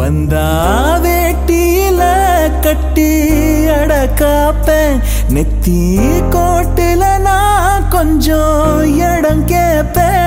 வந்தா வேட்டியில கட்டி அடக்காப்பேன் நெத்தி கோட்டுல நான் கொஞ்சம் இடம் கேப்பேன்